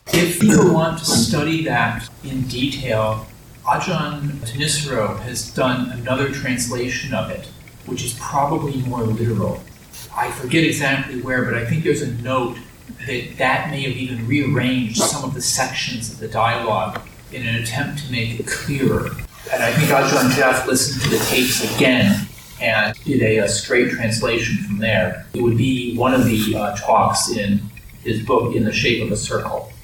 If you want to study that in detail, Ajahn Thanissaro has done another translation of it, which is probably more literal. I forget exactly where, but I think there's a note that may have even rearranged some of the sections of the dialogue in an attempt to make it clearer. And I think Ajahn Jeff listened to the tapes again and did a straight translation from there. It would be one of the talks in his book, In the Shape of a Circle.